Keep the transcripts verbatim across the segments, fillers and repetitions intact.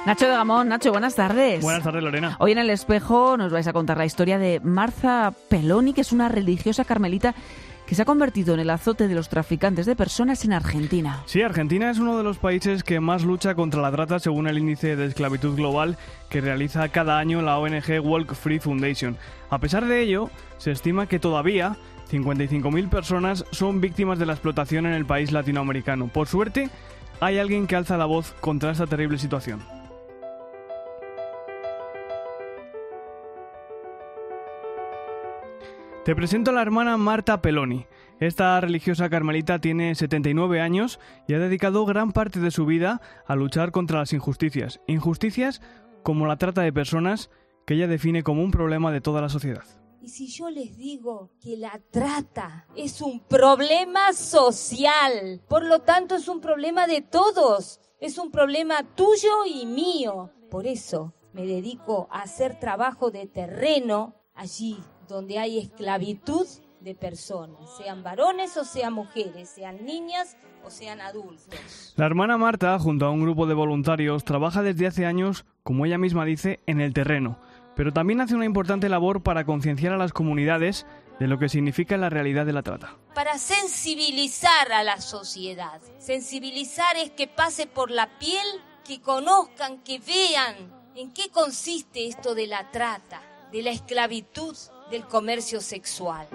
Nacho de Gamón. Nacho, buenas tardes. Buenas tardes, Lorena. Hoy en El Espejo nos vais a contar la historia de Marta Peloni, que es una religiosa carmelita que se ha convertido en el azote de los traficantes de personas en Argentina. Sí, Argentina es uno de los países que más lucha contra la trata según el índice de esclavitud global que realiza cada año la O N G Walk Free Foundation. A pesar de ello, se estima que todavía cincuenta y cinco mil personas son víctimas de la explotación en el país latinoamericano. Por suerte, hay alguien que alza la voz contra esta terrible situación. Te presento a la hermana Marta Peloni. Esta religiosa carmelita tiene setenta y nueve años y ha dedicado gran parte de su vida a luchar contra las injusticias. Injusticias como la trata de personas, que ella define como un problema de toda la sociedad. Y si yo les digo que la trata es un problema social, por lo tanto es un problema de todos, es un problema tuyo y mío. Por eso me dedico a hacer trabajo de terreno allí donde hay esclavitud de personas, sean varones o sean mujeres, sean niñas o sean adultos. La hermana Marta, junto a un grupo de voluntarios, trabaja desde hace años, como ella misma dice, en el terreno, pero también hace una importante labor para concienciar a las comunidades de lo que significa la realidad de la trata. Para sensibilizar a la sociedad. Sensibilizar es que pase por la piel, que conozcan, que vean en qué consiste esto de la trata, de la esclavitud, del comercio sexual.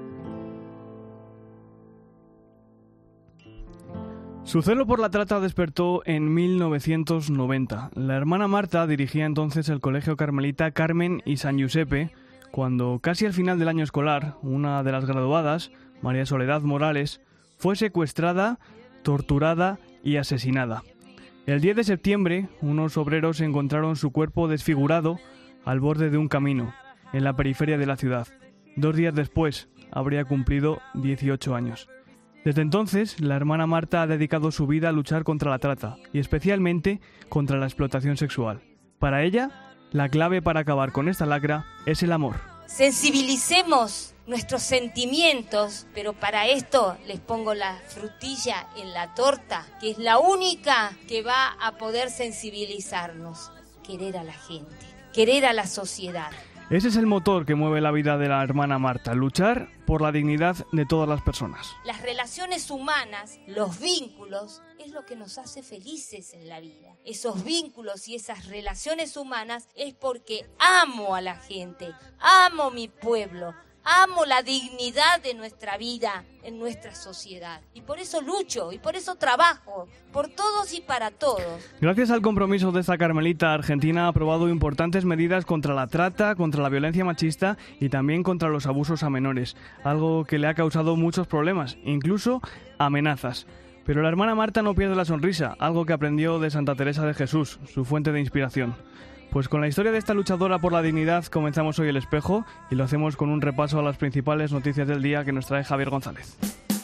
Su celo por la trata despertó en mil novecientos noventa. La hermana Marta dirigía entonces el colegio carmelita Carmen y San Giuseppe, cuando casi al final del año escolar, una de las graduadas, María Soledad Morales, fue secuestrada, torturada y asesinada. El diez de septiembre, unos obreros encontraron su cuerpo desfigurado al borde de un camino, en la periferia de la ciudad. Dos días después, habría cumplido dieciocho años. Desde entonces, la hermana Marta ha dedicado su vida a luchar contra la trata, y especialmente contra la explotación sexual. Para ella, la clave para acabar con esta lacra es el amor. Sensibilicemos nuestros sentimientos, pero para esto les pongo la frutilla en la torta, que es la única que va a poder sensibilizarnos. Querer a la gente, querer a la sociedad. Ese es el motor que mueve la vida de la hermana Marta, luchar por la dignidad de todas las personas. Las relaciones humanas, los vínculos, es lo que nos hace felices en la vida. Esos vínculos y esas relaciones humanas es porque amo a la gente, amo mi pueblo, amo la dignidad de nuestra vida en nuestra sociedad. Y por eso lucho, y por eso trabajo, por todos y para todos. Gracias al compromiso de esta carmelita, Argentina ha aprobado importantes medidas contra la trata, contra la violencia machista y también contra los abusos a menores, algo que le ha causado muchos problemas, incluso amenazas. Pero la hermana Marta no pierde la sonrisa, algo que aprendió de Santa Teresa de Jesús, su fuente de inspiración. Pues con la historia de esta luchadora por la dignidad comenzamos hoy El Espejo y lo hacemos con un repaso a las principales noticias del día que nos trae Javier González.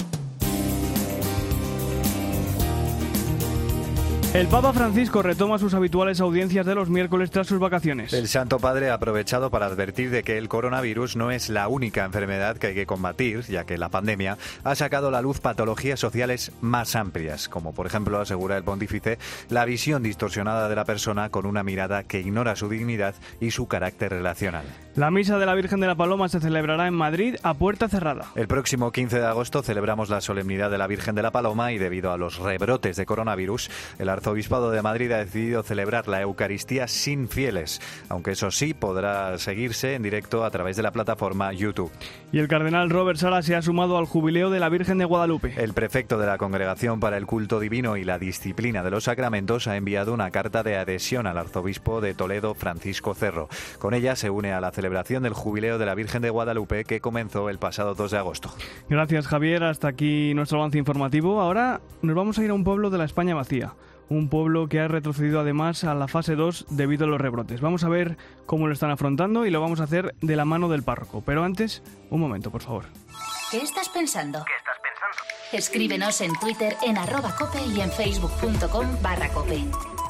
El Papa Francisco retoma sus habituales audiencias de los miércoles tras sus vacaciones. El Santo Padre ha aprovechado para advertir de que el coronavirus no es la única enfermedad que hay que combatir, ya que la pandemia ha sacado a la luz patologías sociales más amplias, como por ejemplo, asegura el pontífice, la visión distorsionada de la persona con una mirada que ignora su dignidad y su carácter relacional. La misa de la Virgen de la Paloma se celebrará en Madrid a puerta cerrada. El próximo quince de agosto celebramos la solemnidad de la Virgen de la Paloma y debido a los rebrotes de coronavirus, el Arzobispado de Madrid ha decidido celebrar la Eucaristía sin fieles, aunque eso sí podrá seguirse en directo a través de la plataforma YouTube. Y el cardenal Robert Sala se ha sumado al jubileo de la Virgen de Guadalupe. El prefecto de la Congregación para el Culto Divino y la Disciplina de los Sacramentos ha enviado una carta de adhesión al arzobispo de Toledo, Francisco Cerro. Con ella se une a la celebración del jubileo de la Virgen de Guadalupe que comenzó el pasado dos de agosto. Gracias, Javier. Hasta aquí nuestro avance informativo. Ahora nos vamos a ir a un pueblo de la España vacía. Un pueblo que ha retrocedido además a la fase dos debido a los rebrotes. Vamos a ver cómo lo están afrontando y lo vamos a hacer de la mano del párroco. Pero antes, un momento, por favor. ¿Qué estás pensando? ¿Qué estás pensando? Escríbenos en Twitter en arroba cope y en facebook.com barra cope.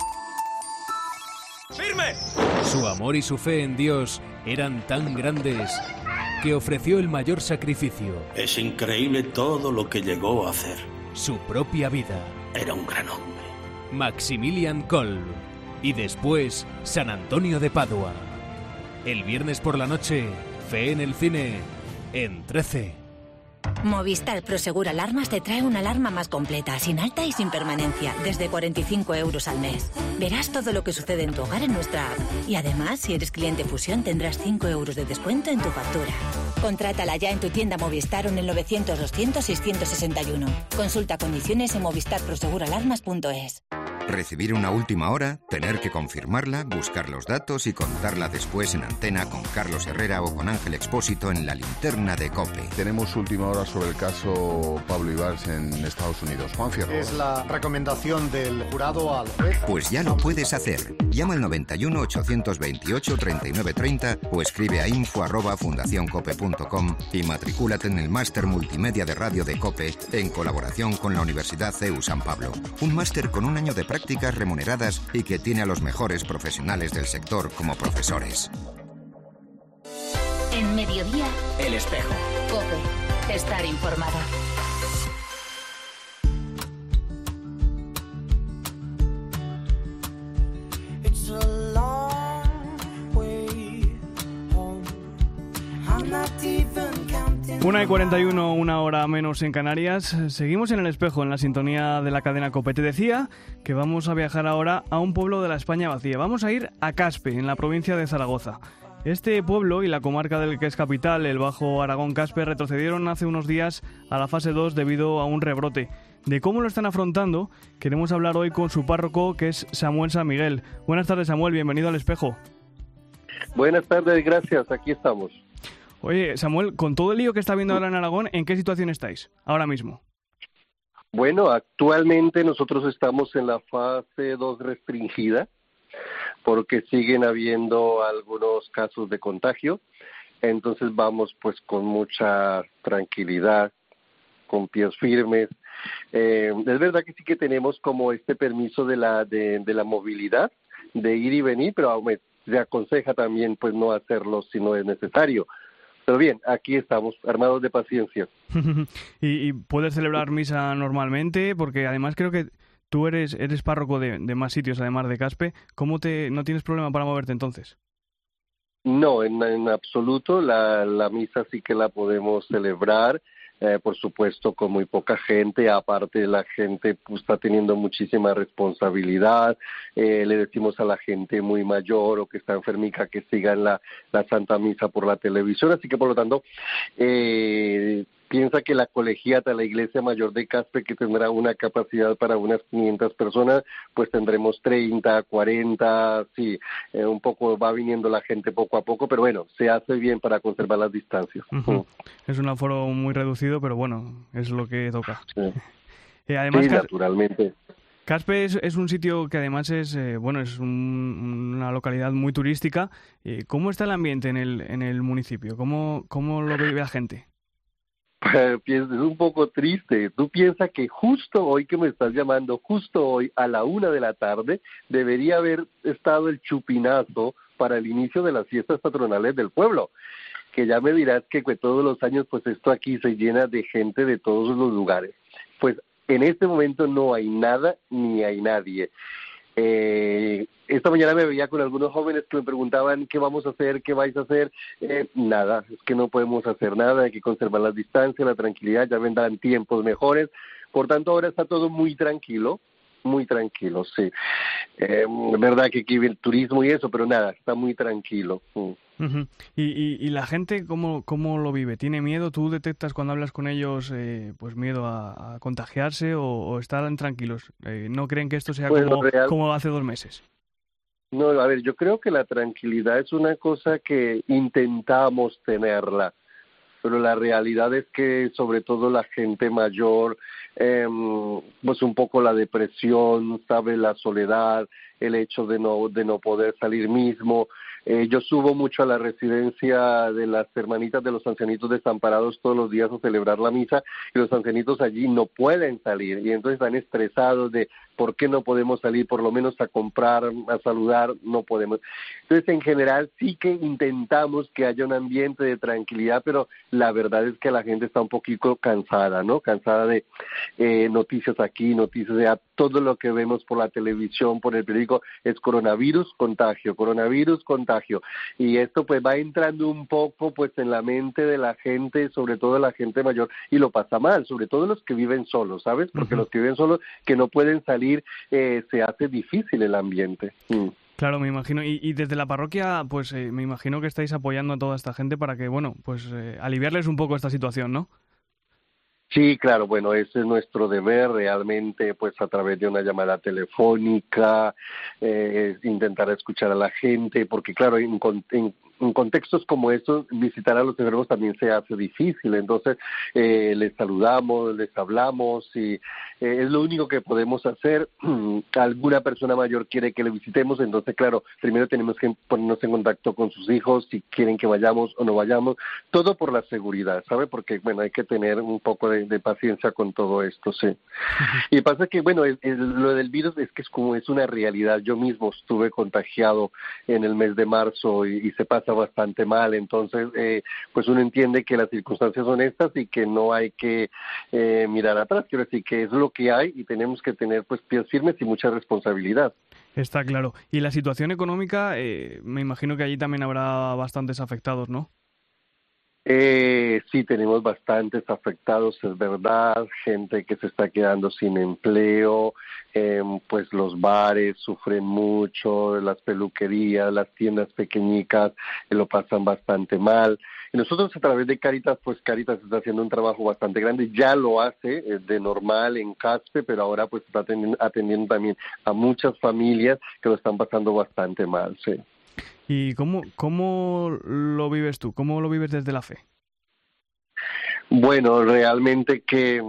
¡Firme! Su amor y su fe en Dios eran tan grandes que ofreció el mayor sacrificio. Es increíble todo lo que llegó a hacer. Su propia vida. Era un gran hombre. Maximilian Kolb, y después San Antonio de Padua. El viernes por la noche, Fe en el cine, en trece. Movistar Prosegur Alarmas te trae una alarma más completa, sin alta y sin permanencia, desde cuarenta y cinco euros al mes. Verás todo lo que sucede en tu hogar en nuestra app. Y además, si eres cliente Fusión, tendrás cinco euros de descuento en tu factura. Contrátala ya en tu tienda Movistar o en el novecientos doscientos seiscientos sesenta y uno. Consulta condiciones en movistar prosegur alarmas punto es. Recibir una última hora, tener que confirmarla, buscar los datos y contarla después en antena con Carlos Herrera o con Ángel Expósito en La Linterna de COPE. Tenemos última hora sobre el caso Pablo Ibarz en Estados Unidos. Juan Fierro. Es la recomendación del jurado al juez. Pues ya lo puedes hacer. Llama al noventa y uno, ochocientos veintiocho, treinta y nueve treinta o escribe a info arroba fundacioncope punto com y matricúlate en el máster multimedia de radio de COPE en colaboración con la Universidad C E U San Pablo. Un máster con un año de práctica prácticas remuneradas y que tiene a los mejores profesionales del sector como profesores. En Mediodía, El Espejo. COPE. Estar informado. Una y cuarenta y uno, una hora menos en Canarias. Seguimos en El Espejo, en la sintonía de la cadena COPE. Te decía que vamos a viajar ahora a un pueblo de la España vacía. Vamos a ir a Caspe, en la provincia de Zaragoza. Este pueblo y la comarca del que es capital, el Bajo Aragón-Caspe, retrocedieron hace unos días a la fase dos debido a un rebrote. De cómo lo están afrontando, queremos hablar hoy con su párroco, que es Samuel San Miguel. Buenas tardes, Samuel, bienvenido al Espejo. Buenas tardes, gracias, aquí estamos. Oye, Samuel, con todo el lío que está habiendo ahora en Aragón, ¿en qué situación estáis ahora mismo? Bueno, actualmente nosotros estamos en la fase dos restringida porque siguen habiendo algunos casos de contagio. Entonces vamos pues con mucha tranquilidad, con pies firmes. Eh, es verdad que sí que tenemos como este permiso de la de, de la movilidad, de ir y venir, pero aún se aconseja también pues no hacerlo si no es necesario. Pero bien, aquí estamos, armados de paciencia. ¿Y, ¿Y puedes celebrar misa normalmente? Porque además creo que tú eres eres párroco de, de más sitios, además de Caspe. ¿Cómo te no tienes problema para moverte entonces? No, en, en absoluto. La, la misa sí que la podemos celebrar. Eh, por supuesto, con muy poca gente, aparte la gente pues, está teniendo muchísima responsabilidad, eh, le decimos a la gente muy mayor o que está enfermica que sigan la, la Santa Misa por la televisión, así que por lo tanto, eh, piensa que la colegiata, la Iglesia Mayor de Caspe, que tendrá una capacidad para unas quinientas personas, pues tendremos treinta, cuarenta, sí, eh, un poco va viniendo la gente poco a poco, pero bueno, se hace bien para conservar las distancias. Uh-huh. Es un aforo muy reducido, pero bueno, es lo que toca. Sí, eh, además, sí Cas- naturalmente. Caspe es, es un sitio que además es eh, bueno es un, una localidad muy turística. Eh, ¿Cómo está el ambiente en el en el municipio? ¿Cómo, cómo lo vive la gente? Es un poco triste. Tú piensas que justo hoy que me estás llamando, justo hoy a la una de la tarde, debería haber estado el chupinazo para el inicio de las fiestas patronales del pueblo. Que ya me dirás que pues, todos los años pues esto aquí se llena de gente de todos los lugares. Pues en este momento no hay nada ni hay nadie. Eh, esta mañana me veía con algunos jóvenes que me preguntaban qué vamos a hacer, qué vais a hacer. Eh, nada, es que no podemos hacer nada, hay que conservar las distancias, la tranquilidad, ya vendrán tiempos mejores. Por tanto, ahora está todo muy tranquilo, muy tranquilo, sí. Eh, verdad que aquí el turismo y eso, pero nada, está muy tranquilo. Mm. Uh-huh. ¿Y, y, y la gente cómo, cómo lo vive? ¿Tiene miedo? ¿Tú detectas cuando hablas con ellos eh, pues miedo a, a contagiarse o, o están tranquilos? Eh, ¿No creen que esto sea Pues, como, real... como hace dos meses? No, a ver, yo creo que la tranquilidad es una cosa que intentamos tenerla, pero la realidad es que sobre todo la gente mayor, eh, pues un poco la depresión, sabe, la soledad, el hecho de no de no poder salir mismo. Eh, yo subo mucho a la residencia de las hermanitas de los ancianitos desamparados todos los días a celebrar la misa y los ancianitos allí no pueden salir y entonces están estresados de por qué no podemos salir, por lo menos a comprar, a saludar, no podemos. Entonces en general sí que intentamos que haya un ambiente de tranquilidad, pero la verdad es que la gente está un poquito cansada, ¿no? Cansada de eh, noticias aquí, noticias de todo lo que vemos por la televisión, por el periódico, es coronavirus, contagio, coronavirus, contagio. Y esto pues va entrando un poco pues en la mente de la gente, sobre todo la gente mayor, y lo pasa mal, sobre todo los que viven solos, ¿sabes? Porque uh-huh. los que viven solos, que no pueden salir, eh, se hace difícil el ambiente. Mm. Claro, me imagino. Y, y desde la parroquia, pues eh, me imagino que estáis apoyando a toda esta gente para que, bueno, pues eh, aliviarles un poco esta situación, ¿no? Sí, claro, bueno, ese es nuestro deber realmente, pues a través de una llamada telefónica, eh, intentar escuchar a la gente, porque claro, en, en, en contextos como estos, visitar a los enfermos también se hace difícil, entonces eh, les saludamos, les hablamos y eh, es lo único que podemos hacer. Alguna persona mayor quiere que le visitemos, entonces claro, primero tenemos que ponernos en contacto con sus hijos, si quieren que vayamos o no vayamos, todo por la seguridad, ¿sabe? Porque bueno, hay que tener un poco de de paciencia con todo esto, sí. Uh-huh. Y pasa que, bueno, el, el, lo del virus es que es como es una realidad. Yo mismo estuve contagiado en el mes de marzo y, y se pasa bastante mal, entonces, eh, pues uno entiende que las circunstancias son estas y que no hay que eh, mirar atrás. Quiero decir que es lo que hay y tenemos que tener, pues, pies firmes y mucha responsabilidad. Está claro. Y la situación económica, eh, me imagino que allí también habrá bastantes afectados, ¿no? Eh, sí, tenemos bastantes afectados, es verdad, gente que se está quedando sin empleo, eh, pues los bares sufren mucho, las peluquerías, las tiendas pequeñitas eh, lo pasan bastante mal. Y nosotros a través de Cáritas, pues Cáritas está haciendo un trabajo bastante grande, ya lo hace eh, de normal en Caspe, pero ahora pues está atendiendo, atendiendo también a muchas familias que lo están pasando bastante mal, sí. ¿Y cómo, cómo lo vives tú? ¿Cómo lo vives desde la fe? Bueno, realmente que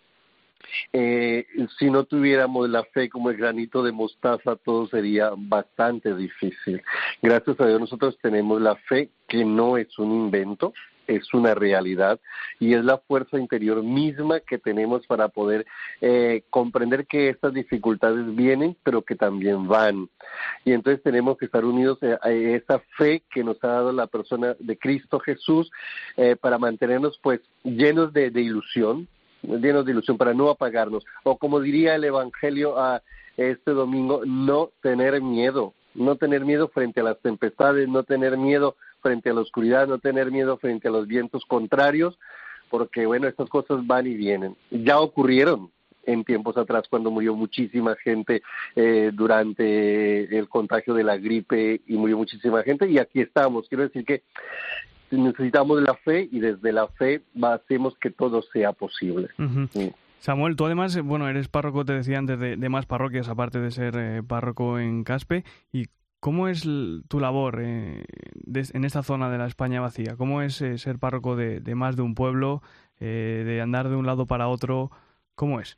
eh, si no tuviéramos la fe como el granito de mostaza, todo sería bastante difícil. Gracias a Dios nosotros tenemos la fe, que no es un invento, es una realidad y es la fuerza interior misma que tenemos para poder eh, comprender que estas dificultades vienen, pero que también van. Y entonces tenemos que estar unidos a esa fe que nos ha dado la persona de Cristo Jesús eh, para mantenernos pues llenos de, de ilusión, llenos de ilusión, para no apagarnos. O como diría el Evangelio a este domingo, no tener miedo, no tener miedo frente a las tempestades, no tener miedo frente a la oscuridad, no tener miedo frente a los vientos contrarios, porque bueno, estas cosas van y vienen. Ya ocurrieron en tiempos atrás cuando murió muchísima gente eh, durante el contagio de la gripe y murió muchísima gente y aquí estamos. Quiero decir que necesitamos la fe y desde la fe hacemos que todo sea posible. Uh-huh. Sí. Samuel, tú además, bueno, eres párroco, te decía antes, de, de más parroquias, aparte de ser eh, párroco en Caspe. ¿Y cómo es tu labor eh, de, en esta zona de la España vacía? ¿Cómo es eh, ser párroco de, de más de un pueblo, eh, de andar de un lado para otro? ¿Cómo es?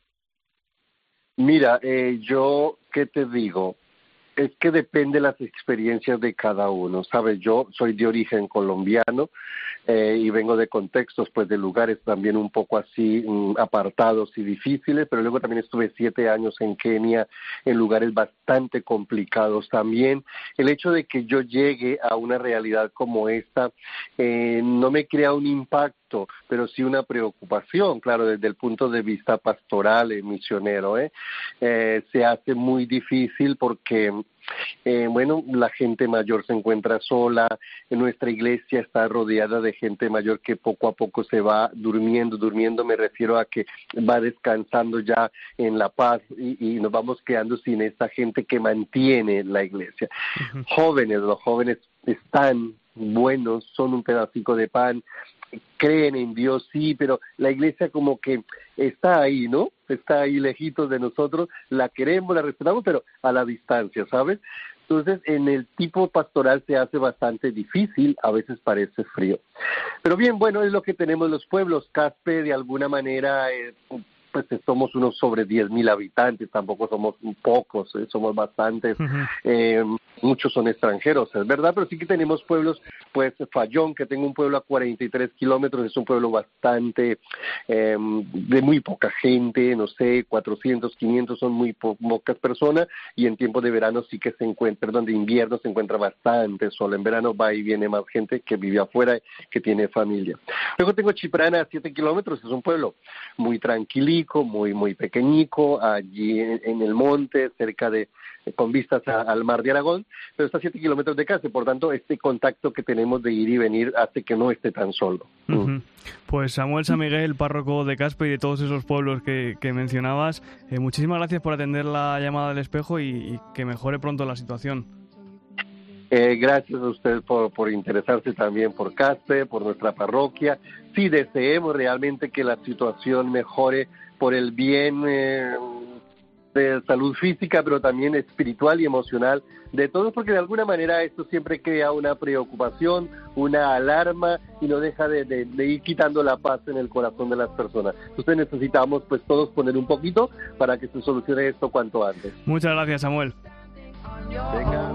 Mira, eh, yo, ¿qué te digo? Es que depende de las experiencias de cada uno, ¿sabes? Yo soy de origen colombiano eh, y vengo de contextos, pues, de lugares también un poco así um, apartados y difíciles, pero luego también estuve siete años en Kenia, en lugares bastante complicados también. El hecho de que yo llegue a una realidad como esta eh, no me crea un impacto, pero sí una preocupación, claro, desde el punto de vista pastoral y misionero, ¿eh? Eh, se hace muy difícil porque, eh, bueno, la gente mayor se encuentra sola, en nuestra iglesia está rodeada de gente mayor que poco a poco se va durmiendo, durmiendo me refiero a que va descansando ya en la paz y, y nos vamos quedando sin esta gente que mantiene la iglesia. Uh-huh. Jóvenes, los jóvenes están buenos, son un pedacito de pan, creen en Dios, sí, pero la iglesia como que está ahí, ¿no? Está ahí lejitos de nosotros, la queremos, la respetamos, pero a la distancia, ¿sabes? Entonces, en el tipo pastoral se hace bastante difícil, a veces parece frío. Pero bien, bueno, es lo que tenemos los pueblos. Caspe, de alguna manera, eh, pues somos unos sobre diez mil habitantes, tampoco somos pocos, eh, somos bastantes, uh-huh. eh, muchos son extranjeros, es verdad, pero sí que tenemos pueblos, pues Fayón, que tengo un pueblo a cuarenta y tres kilómetros, es un pueblo bastante, eh, de muy poca gente, no sé, cuatrocientos, quinientos son muy po- pocas personas, y en tiempo de verano sí que se encuentra, perdón, de invierno se encuentra bastante solo, en verano va y viene más gente que vive afuera, que tiene familia. Luego tengo Chiprana a siete kilómetros, es un pueblo muy tranquilito, chico, muy muy pequeñico, allí en, en el monte, cerca de, con vistas a, al mar de Aragón, pero está a siete kilómetros de casa, por tanto este contacto que tenemos de ir y venir hace que no esté tan solo. Uh-huh. Mm. Pues Samuel San Miguel, párroco de Caspe y de todos esos pueblos que, que mencionabas, eh, muchísimas gracias por atender la llamada del espejo y, y que mejore pronto la situación. Eh, gracias a usted por, por interesarse también por Caspe, por nuestra parroquia. Sí, deseemos realmente que la situación mejore por el bien eh, de salud física, pero también espiritual y emocional de todos, porque de alguna manera esto siempre crea una preocupación, una alarma y no deja de, de, de ir quitando la paz en el corazón de las personas. Entonces necesitamos pues todos poner un poquito para que se solucione esto cuanto antes. Muchas gracias, Samuel. Venga.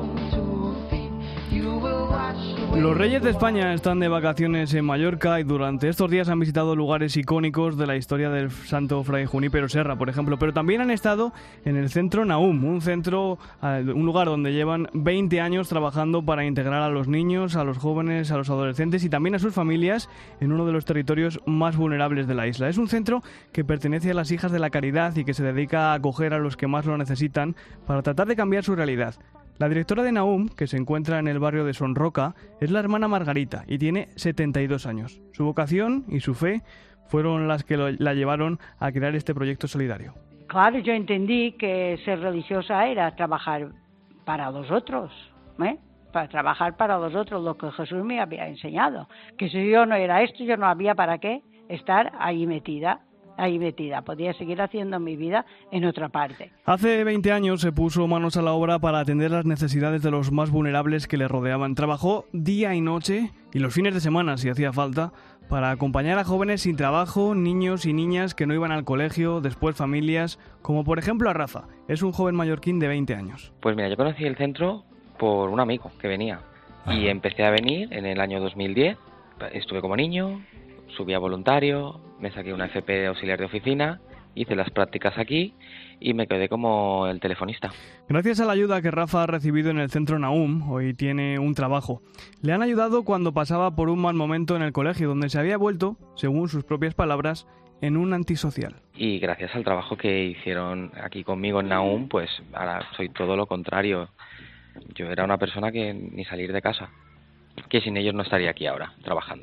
Los Reyes de España están de vacaciones en Mallorca y durante estos días han visitado lugares icónicos de la historia del santo Fray Junípero Serra, por ejemplo, pero también han estado en el centro Nahum, un centro, un lugar donde llevan veinte años trabajando para integrar a los niños, a los jóvenes, a los adolescentes y también a sus familias en uno de los territorios más vulnerables de la isla. Es un centro que pertenece a las Hijas de la Caridad y que se dedica a acoger a los que más lo necesitan para tratar de cambiar su realidad. La directora de Nahum, que se encuentra en el barrio de Son Roca, es la hermana Margarita y tiene setenta y dos años. Su vocación y su fe fueron las que lo, la llevaron a crear este proyecto solidario. Claro, yo entendí que ser religiosa era trabajar para los otros, ¿eh? Para trabajar para los otros, lo que Jesús me había enseñado. Que si yo no era esto, yo no había para qué estar ahí metida. ahí metida, podía seguir haciendo mi vida en otra parte. Hace veinte años se puso manos a la obra para atender las necesidades de los más vulnerables que le rodeaban. Trabajó día y noche y los fines de semana, si hacía falta, para acompañar a jóvenes sin trabajo, niños y niñas que no iban al colegio, después familias, como por ejemplo a Rafa, es un joven mallorquín de veinte años. Pues mira, yo conocí el centro por un amigo que venía y empecé a venir en el año dos mil diez, estuve como niño, subí a voluntario, me saqué una F P de auxiliar de oficina, hice las prácticas aquí y me quedé como el telefonista. Gracias a la ayuda que Rafa ha recibido en el centro Nahum, hoy tiene un trabajo. Le han ayudado cuando pasaba por un mal momento en el colegio, donde se había vuelto, según sus propias palabras, en un antisocial. Y gracias al trabajo que hicieron aquí conmigo en Nahum, pues ahora soy todo lo contrario. Yo era una persona que ni salir de casa, que sin ellos no estaría aquí ahora, trabajando.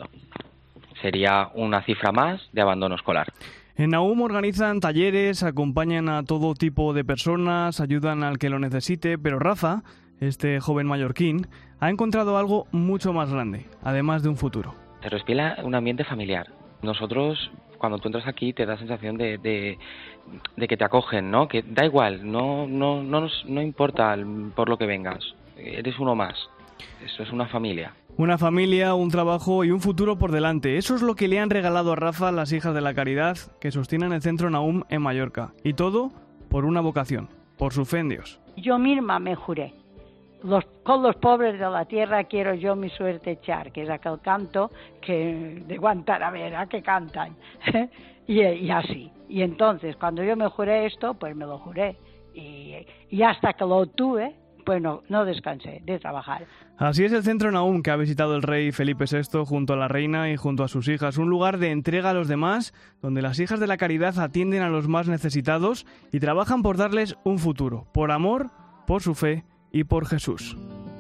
Sería una cifra más de abandono escolar. En Nahum organizan talleres, acompañan a todo tipo de personas, ayudan al que lo necesite, pero Rafa, este joven mallorquín, ha encontrado algo mucho más grande, además de un futuro. Se respira un ambiente familiar. Nosotros, cuando tú entras aquí, te da sensación de, de, de que te acogen, ¿no? Que da igual, no, no, no, nos, no importa por lo que vengas, eres uno más. Eso es una familia. Una familia, un trabajo y un futuro por delante. Eso es lo que le han regalado a Rafa las Hijas de la Caridad, que sostienen el centro Nahum en Mallorca. Y todo por una vocación, por su fe en Dios. Yo misma me juré. Los, con los pobres de la tierra quiero yo mi suerte echar, que es aquel canto que de Guantanamera que cantan. y, y así. Y entonces, cuando yo me juré esto, pues me lo juré. Y, y hasta que lo obtuve, pues no, no descansé de trabajar. Así es el centro Nahum que ha visitado el rey Felipe sexto junto a la reina y junto a sus hijas. Un lugar de entrega a los demás, donde las Hijas de la Caridad atienden a los más necesitados y trabajan por darles un futuro, por amor, por su fe y por Jesús.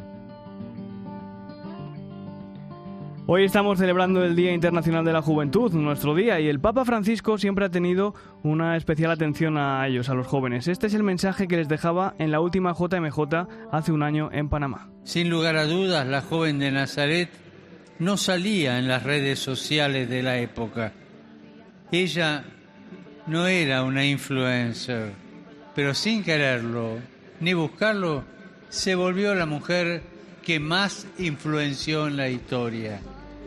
Hoy estamos celebrando el Día Internacional de la Juventud, nuestro día, y el Papa Francisco siempre ha tenido una especial atención a ellos, a los jóvenes. Este es el mensaje que les dejaba en la última J M J hace un año en Panamá. Sin lugar a dudas, la joven de Nazaret no salía en las redes sociales de la época. Ella no era una influencer, pero sin quererlo ni buscarlo, se volvió la mujer que más influenció en la historia.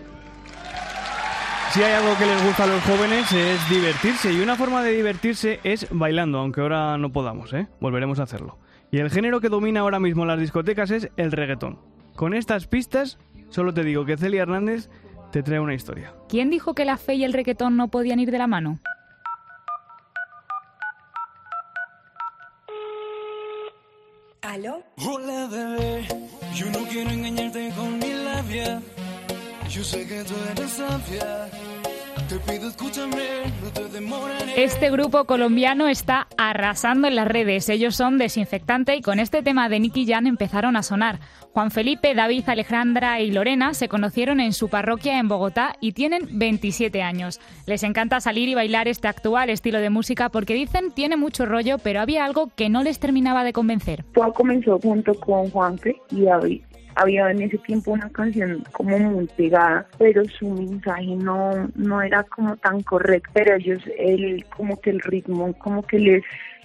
Si hay algo que les gusta a los jóvenes es divertirse, y una forma de divertirse es bailando, aunque ahora no podamos, ¿eh? Volveremos a hacerlo. Y el género que domina ahora mismo en las discotecas es el reggaetón. Con estas pistas, solo te digo que Celia Hernández te trae una historia. ¿Quién dijo que la fe y el reggaetón no podían ir de la mano? ¿Aló? Hola, bebé, yo no quiero engañarte con mi labia. Yo sé que tú eres sabia, Te pido escúchame, no te demores. Este grupo colombiano está arrasando en las redes. Ellos son Desinfectante y con este tema de Nicky Jam empezaron a sonar. Juan Felipe, David, Alejandra y Lorena se conocieron en su parroquia en Bogotá y tienen veintisiete años. Les encanta salir y bailar este actual estilo de música porque dicen tiene mucho rollo, pero había algo que no les terminaba de convencer. Todo comenzó junto con Juanfe y David. Había en ese tiempo una canción como muy pegada, pero su mensaje no, no era como tan correcto. Pero ellos, el, como que el ritmo, como que les,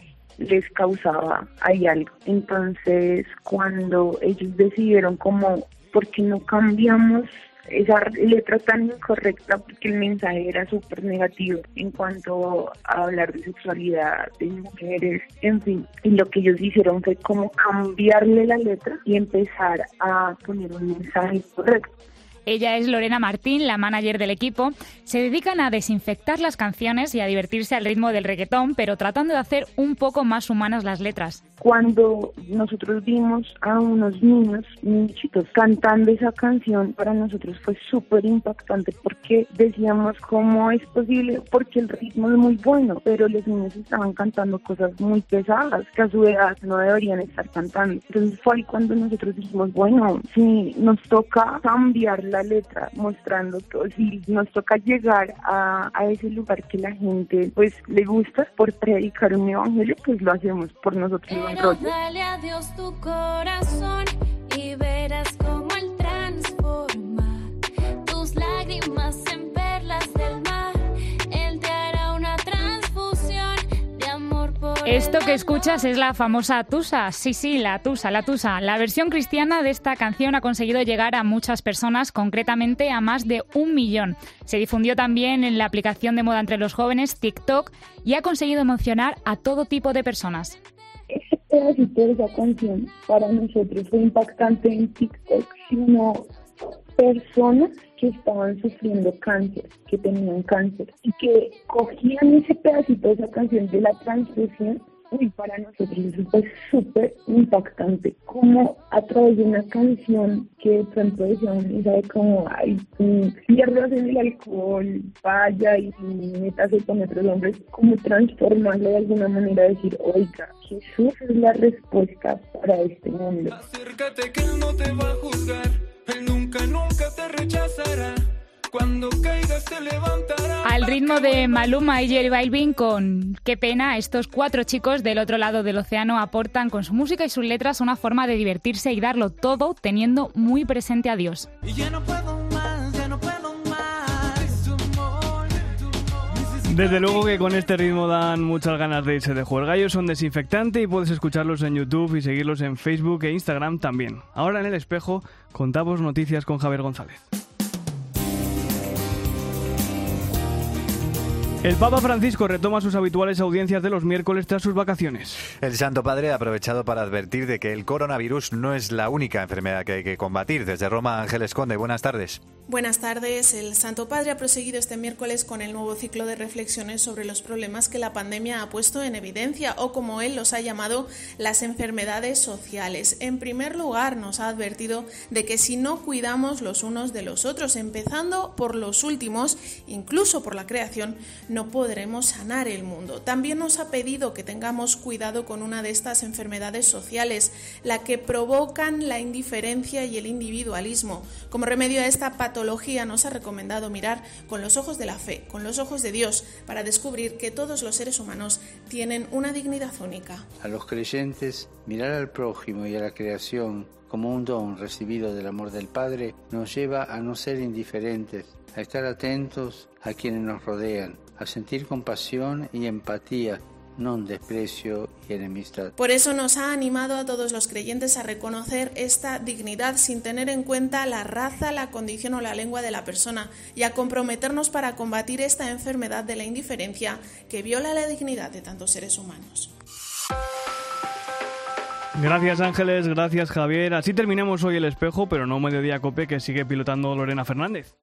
les causaba ahí algo. Entonces, cuando ellos decidieron como, ¿por qué no cambiamos esa letra tan incorrecta? Porque el mensaje era súper negativo en cuanto a hablar de sexualidad, de mujeres, en fin. Y lo que ellos hicieron fue como cambiarle la letra y empezar a poner un mensaje correcto. Ella es Lorena Martín, la manager del equipo. Se dedican a desinfectar las canciones y a divertirse al ritmo del reggaetón, pero tratando de hacer un poco más humanas las letras. Cuando nosotros vimos a unos niños, niñitos, cantando esa canción, para nosotros fue súper impactante porque decíamos cómo es posible, porque el ritmo es muy bueno, pero los niños estaban cantando cosas muy pesadas que a su edad no deberían estar cantando. Entonces fue ahí cuando nosotros dijimos, bueno, si nos toca cambiar la letra, mostrando todo, si nos toca llegar a, a ese lugar que la gente pues le gusta por predicar un evangelio, pues lo hacemos por nosotros. Pero dale a Dios tu corazón y verás cómo Él transforma tus lágrimas en perlas del mar. Él te hará una transfusión de amor por Esto que escuchas es la famosa Tusa. Sí, sí, la Tusa, la Tusa. La versión cristiana de esta canción ha conseguido llegar a muchas personas, concretamente a más de un millón. Se difundió también en la aplicación de moda entre los jóvenes, TikTok, y ha conseguido emocionar a todo tipo de personas. Ese pedacito de esa canción para nosotros fue impactante en TikTok, sino personas que estaban sufriendo cáncer, que tenían cáncer y que cogían ese pedacito de esa canción de la transfusión. Y para nosotros eso fue súper impactante, como a través de una canción que de pronto decían, ¿sabe? Como, ay, pierdas en el alcohol, vaya y métase con otros hombres, como transformarlo de alguna manera, decir, oiga, Jesús es la respuesta para este mundo. Acércate que Él no te va a juzgar, Él nunca, nunca te rechazará. Cuando caigas te levantará. Al ritmo de Maluma y J Balvin con Qué pena, estos cuatro chicos del otro lado del océano aportan con su música y sus letras una forma de divertirse y darlo todo teniendo muy presente a Dios. Y ya no puedo más, ya no puedo más. Desde luego que con este ritmo dan muchas ganas de irse de jugar. Gallos son Desinfectante y puedes escucharlos en YouTube y seguirlos en Facebook e Instagram también. Ahora en El Espejo contamos noticias con Javier González. El Papa Francisco retoma sus habituales audiencias de los miércoles tras sus vacaciones. El Santo Padre ha aprovechado para advertir de que el coronavirus no es la única enfermedad que hay que combatir. Desde Roma, Ángeles Conde, buenas tardes. Buenas tardes. El Santo Padre ha proseguido este miércoles con el nuevo ciclo de reflexiones sobre los problemas que la pandemia ha puesto en evidencia, o como él los ha llamado, las enfermedades sociales. En primer lugar, nos ha advertido de que si no cuidamos los unos de los otros, empezando por los últimos, incluso por la creación, no podremos sanar el mundo. También nos ha pedido que tengamos cuidado con una de estas enfermedades sociales, la que provocan la indiferencia y el individualismo. Como remedio a esta patología nos ha recomendado mirar con los ojos de la fe, con los ojos de Dios, para descubrir que todos los seres humanos tienen una dignidad única. A los creyentes, mirar al prójimo y a la creación como un don recibido del amor del Padre nos lleva a no ser indiferentes, a estar atentos a quienes nos rodean, a sentir compasión y empatía, no desprecio y enemistad. Por eso nos ha animado a todos los creyentes a reconocer esta dignidad sin tener en cuenta la raza, la condición o la lengua de la persona, y a comprometernos para combatir esta enfermedad de la indiferencia que viola la dignidad de tantos seres humanos. Gracias Ángeles, gracias Javier. Así terminamos hoy El Espejo, pero no Mediodía Cope, que sigue pilotando Lorena Fernández.